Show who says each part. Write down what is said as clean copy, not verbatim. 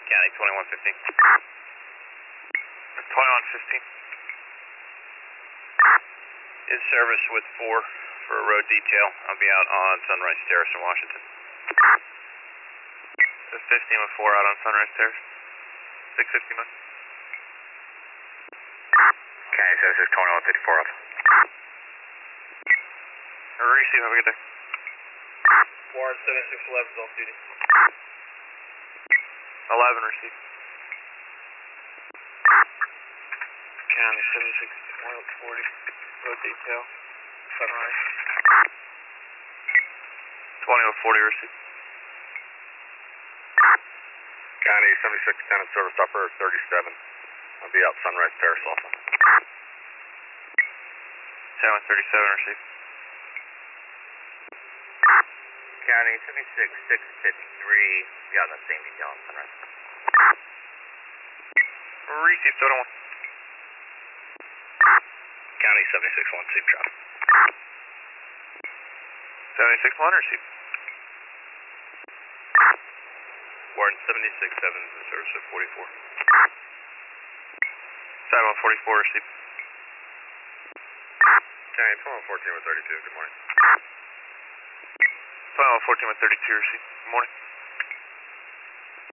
Speaker 1: County 2115. 2115. Is service with 4 for a road detail. I'll be out on Sunrise Terrace in Washington. Is 15 with 4 out on Sunrise Terrace. 650 miles.
Speaker 2: County 76 2154 off.
Speaker 1: Receive, have a good day.
Speaker 3: Warren 7611 is off duty.
Speaker 1: 11, receive.
Speaker 3: County 76 140. Road detail. Sunrise.
Speaker 1: 2040, receive.
Speaker 2: County 76 10 service upper 37. I'll be out Sunrise Terrace also.
Speaker 1: 737, receive.
Speaker 2: County 76 653. Be out on the same detail on Sunrise.
Speaker 1: Receive, total 1.
Speaker 2: County 76 1 safe drop.
Speaker 1: 76 1, receive.
Speaker 2: Warren 76 7 is service at 44.
Speaker 1: 7144, receive.
Speaker 2: County 2114 with 32. Good morning.
Speaker 1: 2114 with 32, receive. Good morning.